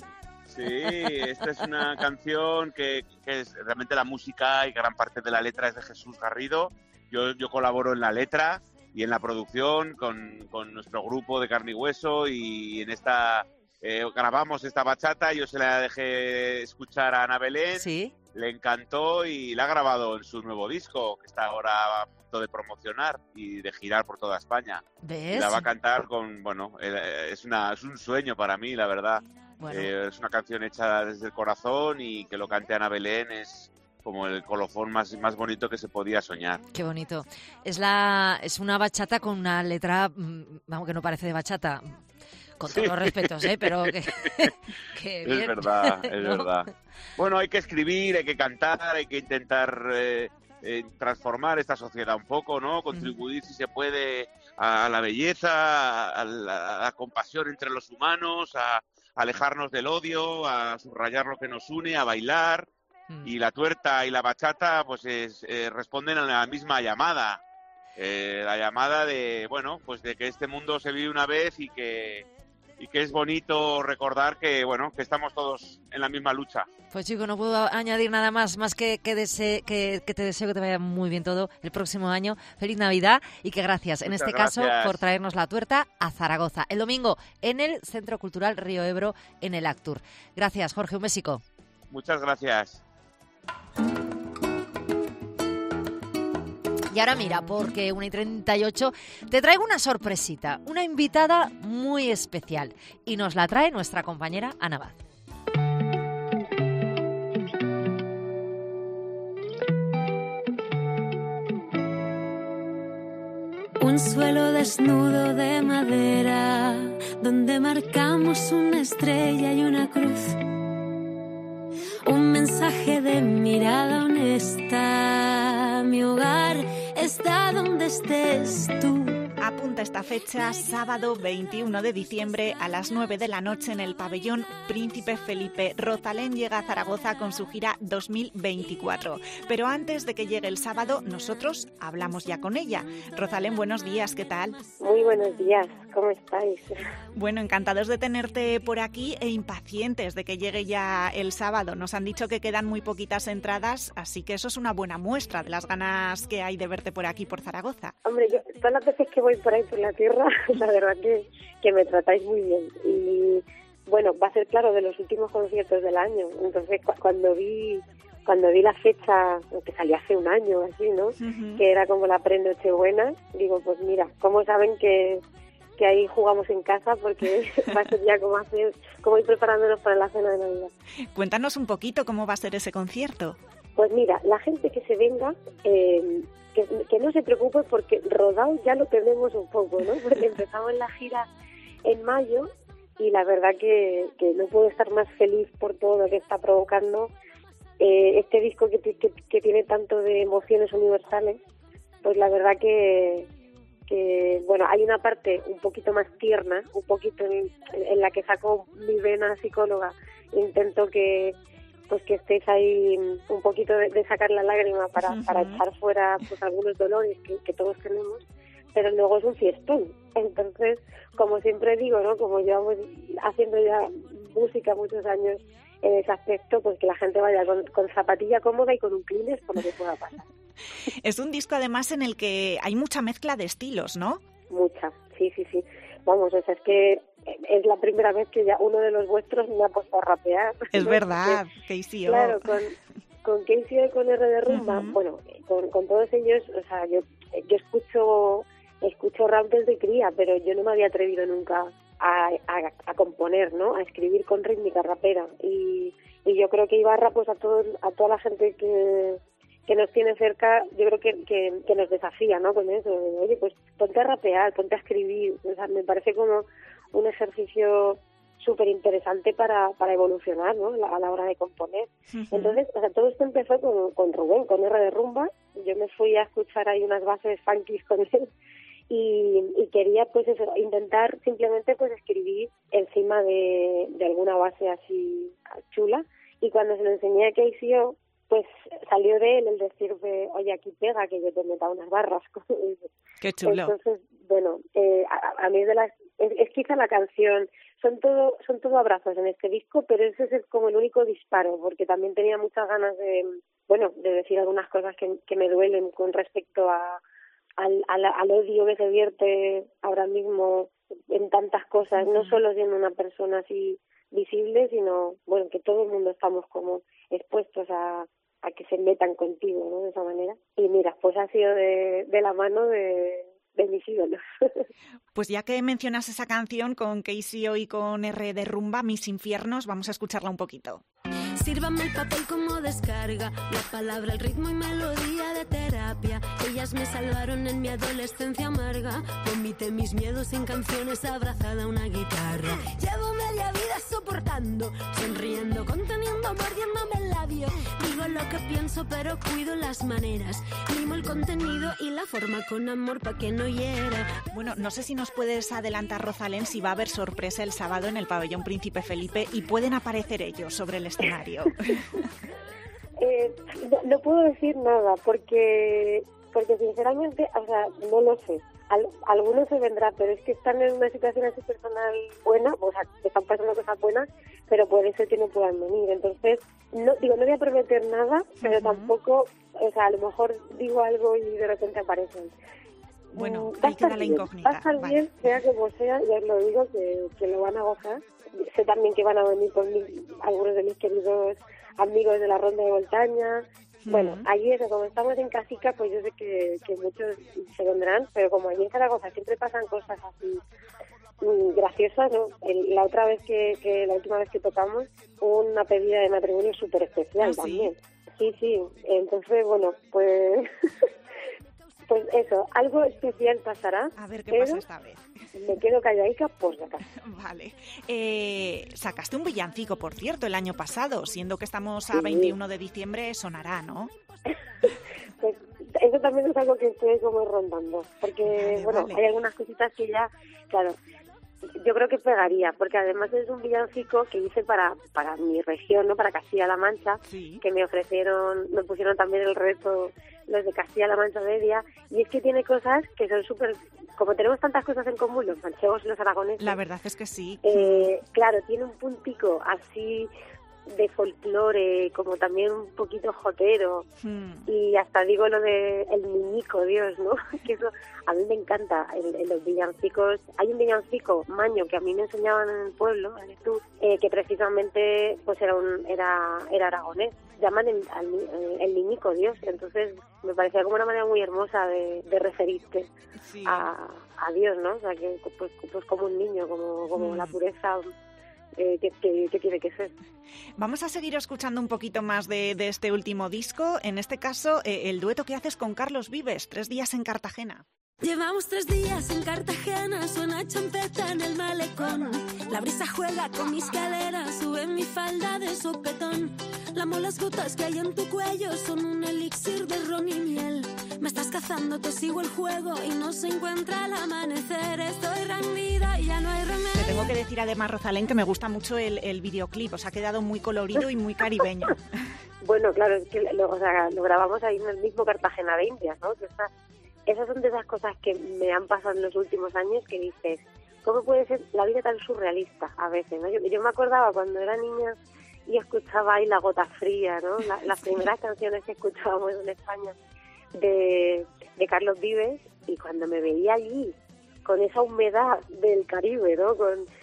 Sí, esta es una canción que es realmente la música y gran parte de la letra es de Jesús Garrido. Yo colaboro en la letra y en la producción con nuestro grupo de Carne y Hueso, y en esta grabamos esta bachata. Yo se la dejé escuchar a Ana Belén, ¿sí? Le encantó y la ha grabado en su nuevo disco, que está ahora a punto de promocionar y de girar por toda España. ¿Ves? Y la va a cantar es un sueño para mí, la verdad. Bueno. Es una canción hecha desde el corazón, y que lo cante Ana Belén es como el colofón más bonito que se podía soñar. Qué bonito. Es una bachata con una letra, vamos, que no parece de bachata, con todos los respetos, pero que bien. Es verdad, es ¿no? verdad. Bueno, hay que escribir, hay que cantar, hay que intentar transformar esta sociedad un poco, ¿no? Contribuir, si se puede, a la belleza, a la compasión entre los humanos, a alejarnos del odio, a subrayar lo que nos une, a bailar. Y la tuerta y la bachata pues responden a la misma llamada. La llamada de que este mundo se vive una vez, y que es bonito recordar que estamos todos en la misma lucha. Pues chico, no puedo añadir nada más que te deseo que te vaya muy bien todo el próximo año. Feliz Navidad, y que gracias en este caso por traernos la tuerta a Zaragoza el domingo en el Centro Cultural Río Ebro, en el Actur. Gracias, Jorge, un besico. Muchas gracias. Y ahora mira, porque 1:38 te traigo una sorpresita, una invitada muy especial, y nos la trae nuestra compañera Ana Baz. Un suelo desnudo de madera, donde marcamos una estrella y una cruz. Un mensaje de mirada honesta. Mi hogar está donde estés tú. Apunta esta fecha, sábado 21 de diciembre a las 9 de la noche en el pabellón Príncipe Felipe. Rosalén llega a Zaragoza con su gira 2024. Pero antes de que llegue el sábado, nosotros hablamos ya con ella. Rosalén, buenos días, ¿qué tal? Muy buenos días, ¿cómo estáis? Bueno, encantados de tenerte por aquí e impacientes de que llegue ya el sábado. Nos han dicho que quedan muy poquitas entradas, así que eso es una buena muestra de las ganas que hay de verte por aquí, por Zaragoza. Hombre, yo todas las veces que voy por ahí por la tierra, la verdad que me tratáis muy bien. Y bueno, va a ser claro de los últimos conciertos del año. Entonces cuando vi la fecha, que salía hace un año así, ¿no? Uh-huh. Que era como la pre-Nochebuena, digo, pues mira, ¿cómo saben que ahí jugamos en casa? Porque va a ser ya como ir preparándonos para la cena de Navidad. Cuéntanos un poquito cómo va a ser ese concierto. Pues mira, la gente que se venga, que no se preocupe, porque rodado ya lo tenemos un poco, ¿no? Porque empezamos la gira en mayo, y la verdad que no puedo estar más feliz por todo lo que está provocando este disco que tiene tanto de emociones universales. Pues la verdad que bueno, hay una parte un poquito más tierna, un poquito en la que saco mi vena psicóloga, intento que estéis ahí un poquito de sacar la lágrima para echar fuera pues algunos dolores que todos tenemos, pero luego es un fiestón. Entonces, como siempre digo, ¿no? Como llevamos haciendo ya música muchos años en ese aspecto, pues que la gente vaya con zapatilla cómoda y con un Kleenex por lo que pueda pasar. Es un disco además en el que hay mucha mezcla de estilos, ¿no? Mucha, sí. Vamos, o sea, es que es la primera vez que ya uno de los vuestros me ha puesto a rapear. Es verdad, KCO. Claro, con KCO y con R de Rumba, uh-huh. Bueno, con todos ellos, o sea, yo escucho rap desde cría, pero yo no me había atrevido nunca a componer, ¿no? A escribir con rítmica rapera. Y yo creo que Ibarra, pues a toda la gente que nos tiene cerca, yo creo que nos desafía, ¿no? Con eso, oye, pues ponte a rapear, ponte a escribir. O sea, me parece como un ejercicio súper interesante para evolucionar, ¿no? A la hora de componer. Uh-huh. Entonces, o sea, todo esto empezó con Rubén, con R de Rumba. Yo me fui a escuchar ahí unas bases funkies con él y quería, pues eso, intentar simplemente pues escribir encima de alguna base así chula. Y cuando se lo enseñé a KCO, pues salió de él el decirme, oye, aquí pega que yo te meta unas barras. Qué chulo. Entonces, bueno, a mí es quizá la canción son todo abrazos en este disco, pero ese es como el único disparo, porque también tenía muchas ganas de decir algunas cosas que me duelen con respecto al odio que se vierte ahora mismo en tantas cosas, no solo siendo una persona así visible, sino, bueno, que todo el mundo estamos como expuestos a que se metan contigo, ¿no? De esa manera. Y mira, pues ha sido de la mano de mis ídolos. Pues ya que mencionas esa canción con KCO y con R de Rumba, Mis Infiernos, vamos a escucharla un poquito. Sírvame el papel como descarga, la palabra, el ritmo y melodía de terapia. Ellas me salvaron en mi adolescencia amarga. Vomité mis miedos en canciones abrazada a una guitarra. Llevo media vida soportando, sonriendo, conteniendo, mordiéndome el labio. Digo lo que pienso pero cuido las maneras. Mimo el contenido y la forma con amor pa' que no hiera. Bueno, no sé si nos puedes adelantar, Rosalén, si va a haber sorpresa el sábado en el Pabellón Príncipe Felipe y pueden aparecer ellos sobre el escenario. No puedo decir nada porque sinceramente, o sea, no lo sé. Algunos se vendrá, pero es que están en una situación así personal buena, o sea, que están pasando cosas buenas, pero puede ser que no puedan venir. Entonces, no voy a prometer nada, pero tampoco, o sea, a lo mejor digo algo y de repente aparecen. Bueno, ahí queda la incógnita. Va a estar bien, sea como sea, ya os lo digo, que lo van a gozar. Sé también que van a venir algunos de mis queridos amigos de la Ronda de Voltaña. Bueno, allí eso, como estamos en casica, pues yo sé que muchos se vendrán, pero como allí en Zaragoza siempre pasan cosas así graciosas, ¿no? La última vez que tocamos, hubo una pedida de matrimonio súper especial también. Sí, entonces, bueno, pues... Pues eso, algo especial pasará. A ver qué pasa esta vez. Me quedo calladica por si acaso. Vale. Sacaste un villancico, por cierto, el año pasado, siendo que estamos a 21 de diciembre, sonará, ¿no? Pues eso también es algo que estoy como rondando, porque, vale. Hay algunas cositas que ya, claro, yo creo que pegaría, porque además es un villancico que hice para mi región, ¿no? Para Castilla-La Mancha, que me pusieron también el reto los de Castilla-La Mancha Media, y es que tiene cosas que son súper, como tenemos tantas cosas en común los manchegos y los aragoneses. La verdad es que sí. Claro, tiene un puntico así de folclore, como también un poquito jotero, y hasta digo lo de el niñico, Dios, ¿no? Que eso a mí me encanta, en los villancicos. Hay un villancico maño que a mí me enseñaban en el pueblo, en Estud, que precisamente pues era aragonés. Llaman el niñico, Dios. Entonces me parecía como una manera muy hermosa de referirte a Dios, ¿no? O sea, que pues como un niño, como la pureza que tiene que ser. Vamos a seguir escuchando un poquito más de este último disco, en este caso el dueto que haces con Carlos Vives, 3 días en Cartagena. Llevamos 3 días en Cartagena, suena champeta en el malecón. La brisa juega con mis caderas, sube mi falda de sopetón. Lamo las gotas que hay en tu cuello, son un elixir de ron y miel. Me estás cazando, te sigo el juego y no se encuentra el amanecer. Estoy rendida y ya no hay remedio. Te tengo que decir además, Rosalén, que me gusta mucho el videoclip, os ha quedado muy colorido y muy caribeño. Bueno, claro, es que lo grabamos ahí en el mismo Cartagena de Indias, ¿no? Que esas son de esas cosas que me han pasado en los últimos años que dices, ¿cómo puede ser la vida tan surrealista a veces, ¿no? Yo me acordaba cuando era niña y escuchaba ahí La Gota Fría, ¿no? Las primeras canciones que escuchábamos en España de Carlos Vives, y cuando me veía allí con esa humedad del Caribe, ¿no?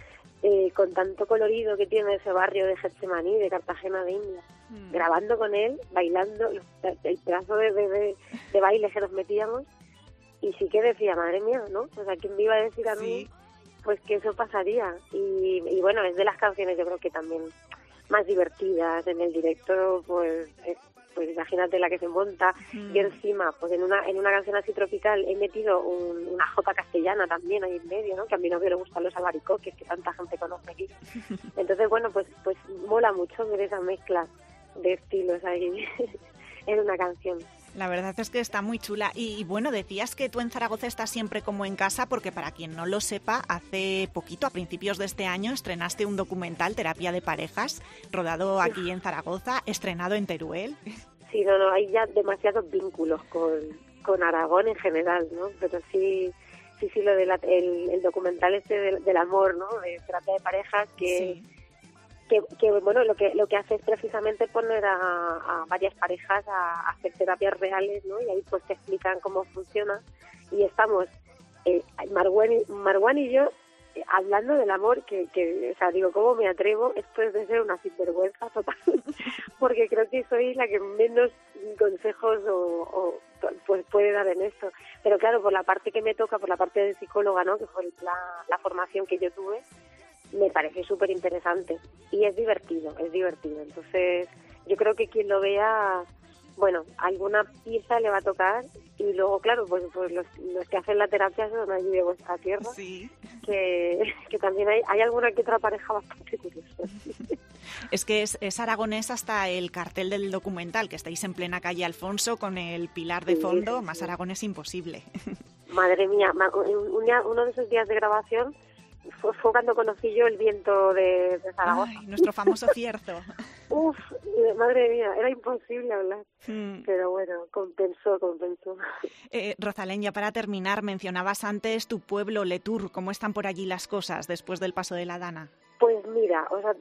Con tanto colorido que tiene ese barrio de Getsemaní, de Cartagena de Indias, grabando con él, bailando, el pedazo de baile que nos metíamos, y sí que decía, madre mía, ¿no? O sea, ¿quién me iba a decir a mí pues que eso pasaría? Y bueno, es de las canciones yo creo que también más divertidas en el directo, pues imagínate la que se monta, y encima pues en una canción así tropical he metido una jota castellana también ahí en medio, ¿no? Que a mi novio le gustan los albaricoques, que tanta gente conoce aquí. Entonces bueno, pues mola mucho ver esa mezcla de estilos ahí en una canción. La verdad es que está muy chula. Y bueno, decías que tú en Zaragoza estás siempre como en casa, porque para quien no lo sepa, hace poquito, a principios de este año, estrenaste un documental, Terapia de Parejas, rodado aquí en Zaragoza, estrenado en Teruel. Sí, no, hay ya demasiados vínculos con Aragón en general, ¿no? Pero sí Sí, lo de el documental del amor, ¿no? De terapia de parejas, que bueno, lo que hace es precisamente poner a varias parejas a hacer terapias reales, ¿no? Y ahí pues te explican cómo funciona. Y estamos, Marwan y yo, hablando del amor, que o sea, digo, ¿cómo me atrevo? Esto es de ser una sinvergüenza total, porque creo que soy la que menos consejos pues puede dar en esto. Pero claro, por la parte que me toca, por la parte de psicóloga, ¿no? Que fue la formación que yo tuve, me parece súper interesante y es divertido. Entonces, yo creo que quien lo vea, bueno, alguna pieza le va a tocar. Y luego, claro, pues los que hacen la terapia son allí de vuestra tierra, sí. que también hay alguna que otra pareja bastante curiosa. Es que es aragonés hasta el cartel del documental, que estáis en plena calle Alfonso con el pilar de fondo, más aragonés imposible. Madre mía, uno de esos días de grabación fue cuando conocí yo el viento de Zaragoza. Ay, nuestro famoso cierzo. Uf, madre mía, era imposible hablar. Pero bueno, compensó. Rosalén, ya para terminar, mencionabas antes tu pueblo, Letour. ¿Cómo están por allí las cosas después del paso de la Dana? Pues mira, o sea,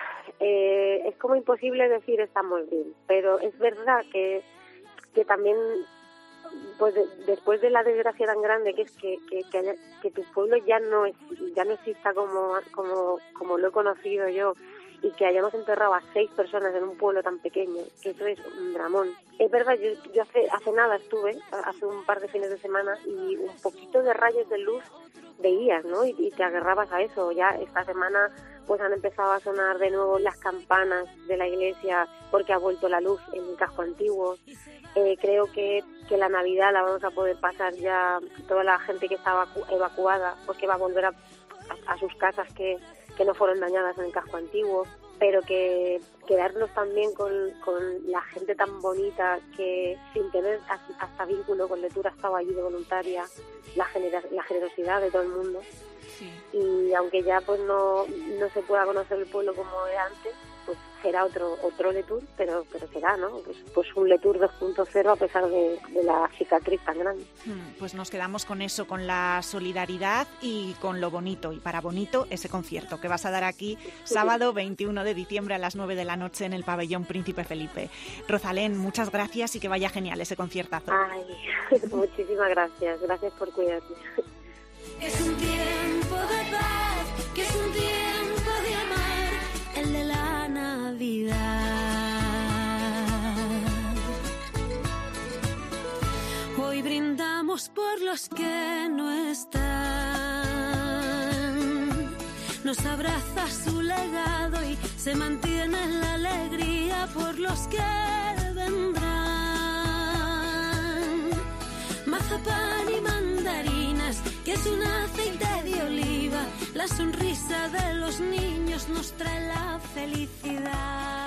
es como imposible decir estamos bien, pero es verdad que también, pues después de la desgracia tan grande que es que tu pueblo ya no exista como lo he conocido yo, y que hayamos enterrado a 6 personas en un pueblo tan pequeño, que eso es un dramón. Es verdad, yo hace nada estuve, hace un par de fines de semana, y un poquito de rayos de luz veías, ¿no? Y te agarrabas a eso. Ya esta semana pues han empezado a sonar de nuevo las campanas de la iglesia porque ha vuelto la luz en el casco antiguo. Creo que la Navidad la vamos a poder pasar ya, toda la gente que estaba evacuada, pues que va a volver a sus casas que no fueron dañadas en el casco antiguo, pero que quedarnos también con la gente tan bonita que sin tener hasta vínculo con Letour ha estado allí de voluntaria, la generosidad de todo el mundo. Sí. Y aunque ya pues no se pueda conocer el pueblo como era antes, pues será otro Letour, pero será, ¿no? Pues un Letour 2.0 a pesar de la cicatriz tan grande. Pues nos quedamos con eso, con la solidaridad y con lo bonito. Y para bonito, ese concierto que vas a dar aquí sábado 21 de diciembre a las 9 de la noche en el Pabellón Príncipe Felipe. Rosalén, muchas gracias y que vaya genial ese conciertazo. Ay, muchísimas gracias. Gracias por cuidarme. Es un tiempo de paz, que es un tiempo de amar, el de la Navidad. Hoy brindamos por los que no están. Nos abraza su legado y se mantiene la alegría por los que vendrán. Mazapán y mandarinas, que es un aceite de oliva, la sonrisa de los niños nos trae la felicidad.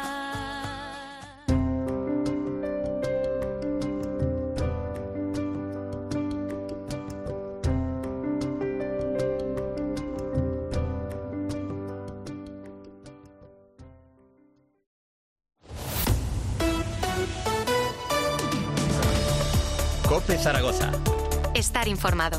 COPE Zaragoza. Estar informado.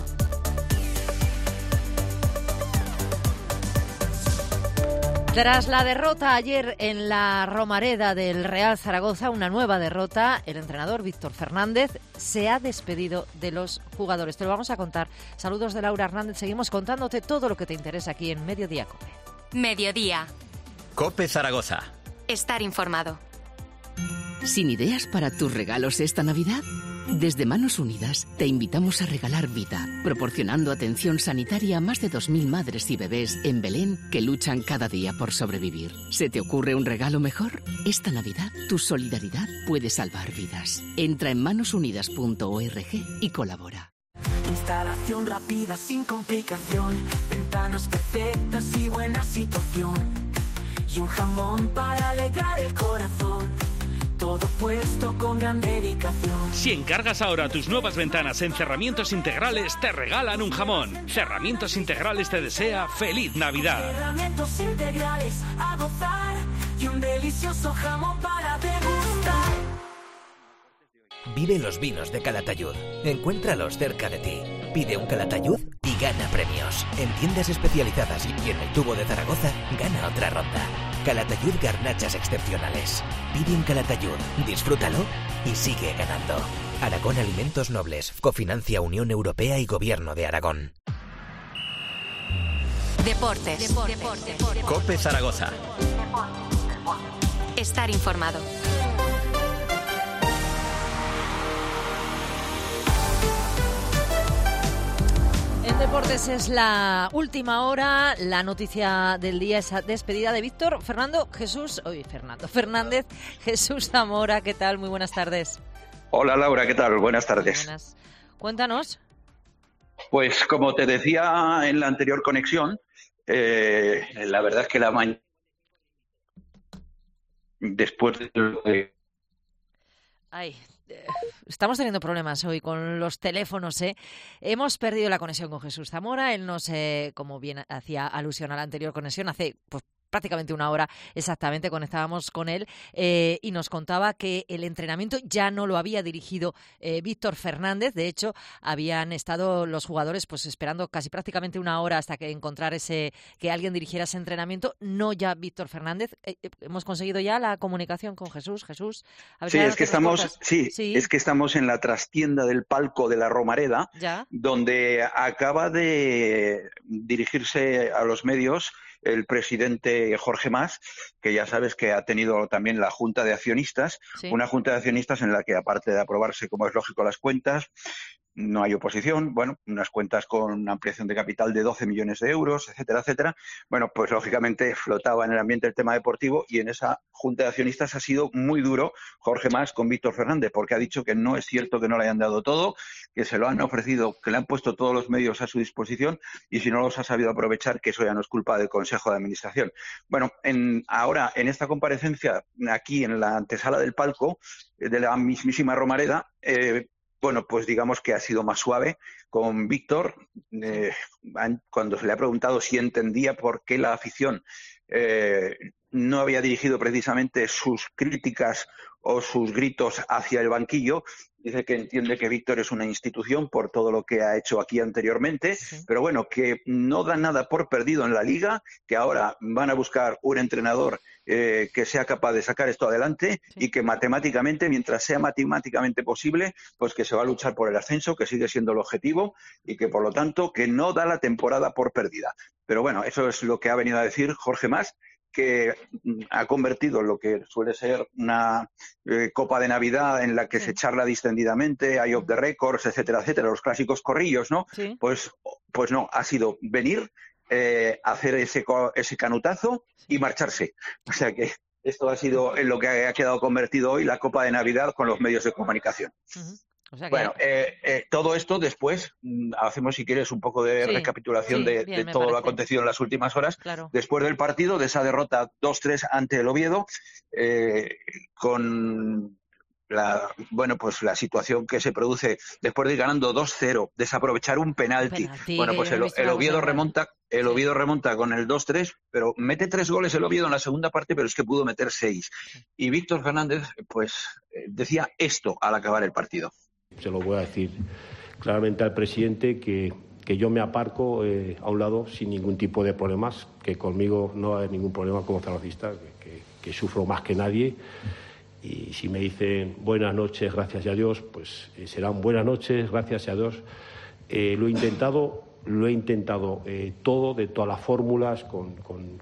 Tras la derrota ayer en la Romareda del Real Zaragoza, una nueva derrota, el entrenador Víctor Fernández se ha despedido de los jugadores. Te lo vamos a contar. Saludos de Laura Hernández. Seguimos contándote todo lo que te interesa aquí en Mediodía COPE. Mediodía. COPE Zaragoza. Estar informado. ¿Sin ideas para tus regalos esta Navidad? Desde Manos Unidas te invitamos a regalar vida, proporcionando atención sanitaria a más de 2.000 madres y bebés en Belén que luchan cada día por sobrevivir. ¿Se te ocurre un regalo mejor? Esta Navidad, tu solidaridad puede salvar vidas. Entra en manosunidas.org y colabora. Instalación rápida sin complicación, ventanas perfectas y buena situación, y un jamón para alegrar el corazón. Todo puesto con gran dedicación. Si encargas ahora tus nuevas ventanas en Cerramientos Integrales, te regalan un jamón. Cerramientos Integrales te desea ¡Feliz Navidad! Cerramientos Integrales a gozar y un delicioso jamón para degustar. Vive los vinos de Calatayud. Encuéntralos cerca de ti. Pide un Calatayud y gana premios. En tiendas especializadas y en el Tubo de Zaragoza, gana otra ronda. Calatayud Garnachas excepcionales. Pide un Calatayud, disfrútalo y sigue ganando. Aragón Alimentos Nobles. Cofinancia Unión Europea y Gobierno de Aragón. Deportes. COPE Zaragoza. Estar informado. En deportes es la última hora, la noticia del día es la despedida de Víctor Fernández Jesús Zamora. ¿Qué tal? Muy buenas tardes. Hola Laura, ¿qué tal? Buenas tardes. Buenas. Cuéntanos. Pues como te decía en la anterior conexión, la verdad es que la mañana después de... Estamos teniendo problemas hoy con los teléfonos, ¿eh? Hemos perdido la conexión con Jesús Zamora. Él nos, como bien hacía alusión a la anterior conexión, hace prácticamente una hora exactamente conectábamos con él y nos contaba que el entrenamiento ya no lo había dirigido Víctor Fernández. De hecho, habían estado los jugadores pues esperando casi prácticamente una hora hasta que encontrar que alguien dirigiera ese entrenamiento, no ya Víctor Fernández. Hemos conseguido ya la comunicación con Jesús. Sí, es que estamos en la trastienda del palco de la Romareda, donde acaba de dirigirse a los medios el presidente Jorge Mas, que ya sabes que ha tenido también la Junta de Accionistas, una Junta de Accionistas en la que, aparte de aprobarse, como es lógico, las cuentas, no hay oposición, bueno, unas cuentas con una ampliación de capital de 12 millones de euros, etcétera, etcétera. Bueno, pues lógicamente flotaba en el ambiente el tema deportivo y en esa Junta de Accionistas ha sido muy duro Jorge Mas con Víctor Fernández, porque ha dicho que no es cierto que no le hayan dado todo, que se lo han ofrecido, que le han puesto todos los medios a su disposición y si no los ha sabido aprovechar, que eso ya no es culpa del Consejo de Administración. Bueno, ahora en esta comparecencia, aquí en la antesala del palco de la mismísima Romareda, bueno, pues digamos que ha sido más suave con Víctor, cuando se le ha preguntado si entendía por qué la afición no había dirigido precisamente sus críticas o sus gritos hacia el banquillo. Dice que entiende que Víctor es una institución por todo lo que ha hecho aquí anteriormente, pero bueno, que no da nada por perdido en la Liga, que ahora van a buscar un entrenador que sea capaz de sacar esto adelante y que matemáticamente, mientras sea matemáticamente posible, pues que se va a luchar por el ascenso, que sigue siendo el objetivo y que por lo tanto que no da la temporada por perdida. Pero bueno, eso es lo que ha venido a decir Jorge Mas, que ha convertido lo que suele ser una copa de Navidad en la que se charla distendidamente, hay off the records, etcétera, etcétera, los clásicos corrillos, ¿no? Pues no, ha sido venir, hacer ese canutazo y marcharse. O sea que esto ha sido en lo que ha quedado convertido hoy la copa de Navidad con los medios de comunicación. O sea que... Bueno, todo esto después, hacemos si quieres un poco de recapitulación de todo lo acontecido en las últimas horas. Claro. Después del partido, de esa derrota 2-3 ante el Oviedo, con la situación que se produce después de ir ganando 2-0, desaprovechar un penalti. Bueno, pues el Oviedo remonta. El Oviedo remonta con el 2-3, pero mete 3 goles el Oviedo en la segunda parte, pero es que pudo meter 6. Y Víctor Fernández, pues, decía esto al acabar el partido. Se lo voy a decir claramente al presidente que yo me aparco a un lado sin ningún tipo de problemas, que conmigo no va a haber ningún problema como zaragocista, que sufro más que nadie. Y si me dicen buenas noches, gracias a Dios, pues serán buenas noches, gracias a Dios. Lo he intentado todo, de todas las fórmulas, con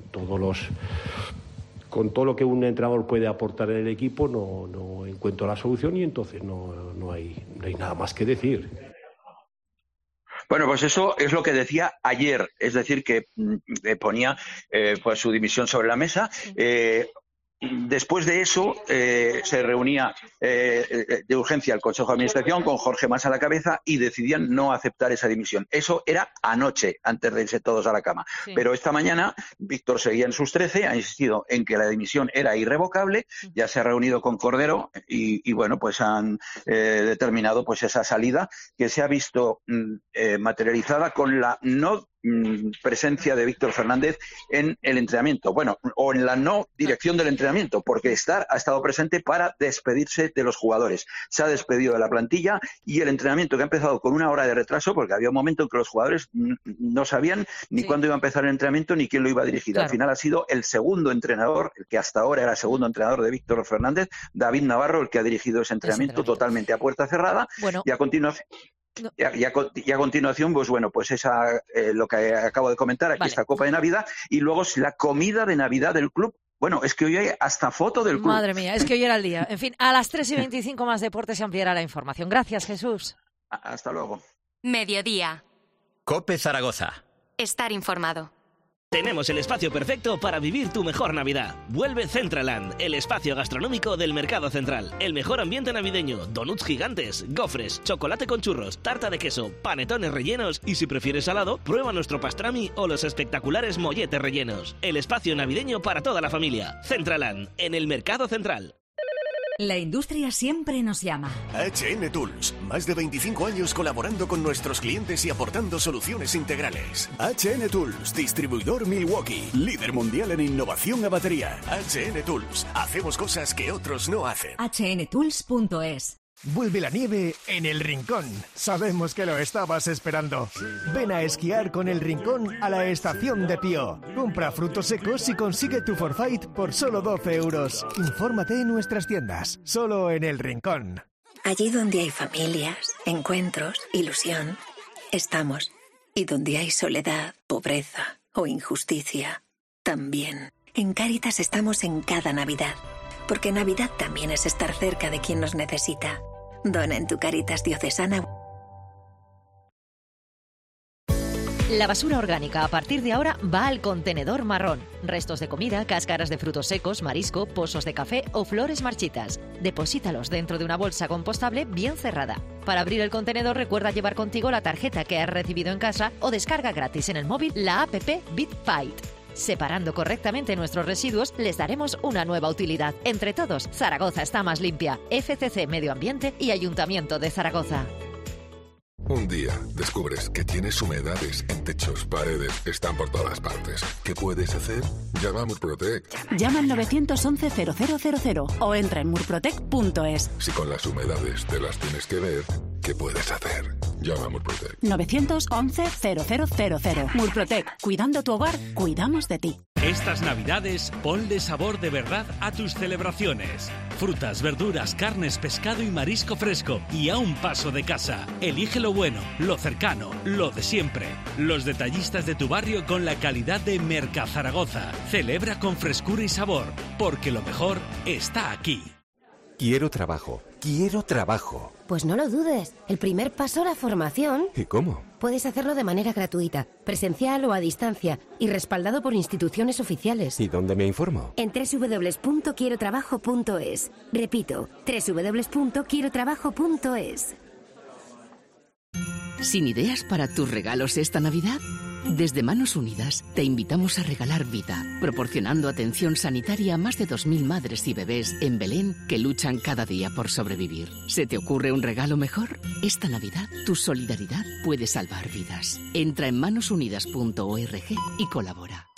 todo lo que un entrenador puede aportar en el equipo, no encuentro la solución y entonces no hay nada más que decir. Bueno, pues eso es lo que decía ayer, es decir, que ponía pues su dimisión sobre la mesa. Después de eso se reunía de urgencia el Consejo de Administración con Jorge Mas a la cabeza y decidían no aceptar esa dimisión. Eso era anoche, antes de irse todos a la cama. Pero esta mañana Víctor seguía en sus 13, ha insistido en que la dimisión era irrevocable, ya se ha reunido con Cordero y bueno, pues han determinado pues esa salida que se ha visto materializada con la no presencia de Víctor Fernández en el entrenamiento, bueno, o en la no dirección del entrenamiento, porque ha estado presente para despedirse de los jugadores. Se ha despedido de la plantilla y el entrenamiento, que ha empezado con 1 hora de retraso, porque había un momento en que los jugadores no sabían ni cuándo iba a empezar el entrenamiento ni quién lo iba a dirigir. Claro. Al final ha sido el segundo entrenador, el que hasta ahora era segundo entrenador de Víctor Fernández, David Navarro, el que ha dirigido ese entrenamiento totalmente a puerta cerrada. Bueno. Y a continuación... Y a continuación, pues bueno, pues lo que acabo de comentar, aquí esta Copa de Navidad, y luego la comida de Navidad del club. Bueno, es que hoy hay hasta foto del club. Madre mía, es que hoy era el día. En fin, a las 3:25 más deportes se ampliará la información. Gracias, Jesús. Hasta luego. Mediodía. COPE Zaragoza. Estar informado. Tenemos el espacio perfecto para vivir tu mejor Navidad. Vuelve Centraland, el espacio gastronómico del Mercado Central. El mejor ambiente navideño, donuts gigantes, gofres, chocolate con churros, tarta de queso, panetones rellenos y si prefieres salado, prueba nuestro pastrami o los espectaculares molletes rellenos. El espacio navideño para toda la familia. Centraland, en el Mercado Central. La industria siempre nos llama. HN Tools, más de 25 años colaborando con nuestros clientes y aportando soluciones integrales. HN Tools, distribuidor Milwaukee, líder mundial en innovación a batería. HN Tools, hacemos cosas que otros no hacen. HNTools.es. Vuelve la nieve en El Rincón. Sabemos que lo estabas esperando. Ven a esquiar con El Rincón a la estación de Pío. Compra frutos secos y consigue tu forfait por solo 12 euros. Infórmate en nuestras tiendas. Solo en El Rincón. Allí donde hay familias, encuentros, ilusión, estamos. Y donde hay soledad, pobreza o injusticia, también. En Cáritas estamos en cada Navidad. Porque Navidad también es estar cerca de quien nos necesita. Dona en tu Cáritas diocesana. La basura orgánica a partir de ahora va al contenedor marrón. Restos de comida, cáscaras de frutos secos, marisco, pozos de café o flores marchitas. Deposítalos dentro de una bolsa compostable bien cerrada. Para abrir el contenedor recuerda llevar contigo la tarjeta que has recibido en casa o descarga gratis en el móvil la app BitPite. Separando correctamente nuestros residuos, les daremos una nueva utilidad. Entre todos, Zaragoza está más limpia. FCC Medio Ambiente y Ayuntamiento de Zaragoza. Un día descubres que tienes humedades en techos, paredes, están por todas partes. ¿Qué puedes hacer? Llama a Murprotec. Llama al 911-0000 o entra en murprotec.es. Si con las humedades te las tienes que ver, ¿qué puedes hacer? Llama a Murprotec. 911-0000. Murprotec. Cuidando tu hogar, cuidamos de ti. Estas Navidades, ponle sabor de verdad a tus celebraciones. Frutas, verduras, carnes, pescado y marisco fresco. Y a un paso de casa. Elige lo bueno, lo cercano, lo de siempre. Los detallistas de tu barrio con la calidad de Mercazaragoza. Celebra con frescura y sabor, porque lo mejor está aquí. Quiero trabajo. Quiero trabajo. Pues no lo dudes. El primer paso, la formación. ¿Y cómo? Puedes hacerlo de manera gratuita, presencial o a distancia, y respaldado por instituciones oficiales. ¿Y dónde me informo? En www.quierotrabajo.es. Repito, www.quierotrabajo.es. ¿Sin ideas para tus regalos esta Navidad? Desde Manos Unidas te invitamos a regalar vida, proporcionando atención sanitaria a más de 2.000 madres y bebés en Belén que luchan cada día por sobrevivir. ¿Se te ocurre un regalo mejor? Esta Navidad, tu solidaridad puede salvar vidas. Entra en manosunidas.org y colabora.